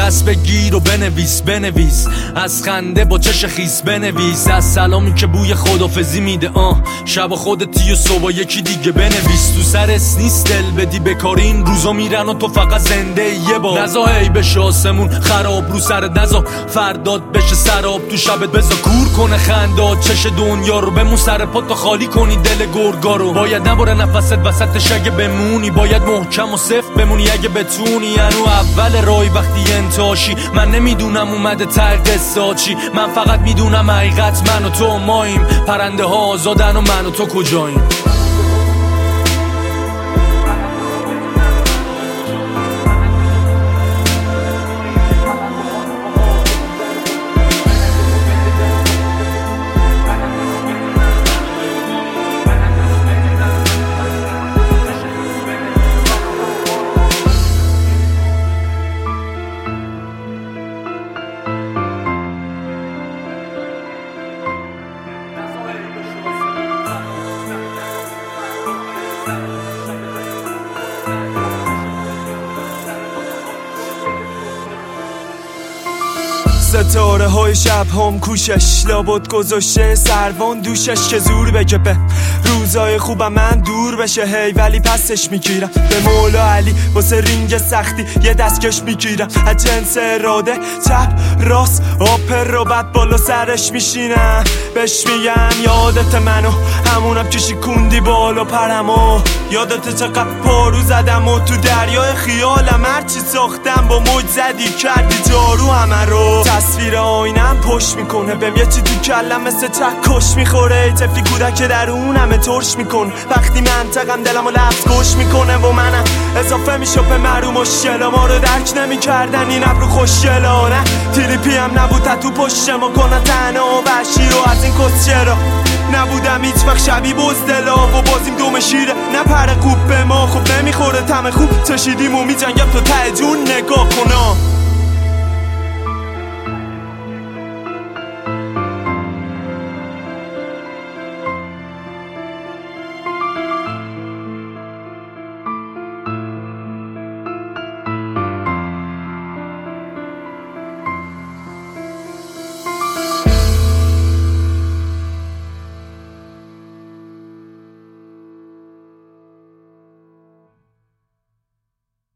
دست بگیر و بنویس از خنده با چش خیس بنویس، از سلامی که بوی خدافزی میده شب خودتی و صبح یکی دیگه بنویس. تو سرس نیست دل بدی بکاری، این روزا میرن و تو فقط زنده یه بار. نزا هی بشه آسمون خراب رو سرت، نزا فرداد بشه سراب تو شبت، بزا کور کنه خندات چش دنیا رو، بمون سر پا تا خالی کنی دل گرگا رو. باید نباره نفست وسطش اگه بمونی، باید محکم و سفت بمونی اگه بتونی. یعنی اول رای وقتی انتاشی، من نمیدونم اومده ته قصه چی، من فقط میدونم حقیقت من و تو ماییم، پرنده ها آزادن و من و تو کجاییم. ستاره های شب هم کوشش لابد گذاشته سروان دوشش که زور بگه به روزای خوبم من دور بشه هی، ولی پسش میگیرم به مولا علی واسه رینگ سختی یه دستکش میگیرم از جنس اراده چپ راست آپر رو بعد بالا سرش میشینم بهش میگم یادت منو همونم که شیکوندی بالا پرمو، یادت چقدر پارو زدم و تو دریای خیالم هرچی ساختم با موج زدی کردی جارو همه رو. تصویر آینم پشت میکنه بهم یه چی تو کلم مثل چکش میخوره، طفلی کودک درونم ترش میکنه وقتی منطقم دلمو لفظ گوش میکنه و منم اضافه میشو به مرو مشکلا. ما رو درک نمیکردن این ابرو خوشگلا، نه تریپی هم نبود تو پشت ما کنن تنها و وحشی رو از این کسچرا نبودم هیچ وقت شبیه بزدلا و بازیم دوم شیره نه پر خوب به ما خوب نمیخوره تم خوب چشیدیم و میجنگم تو ته جون نگاه کنا.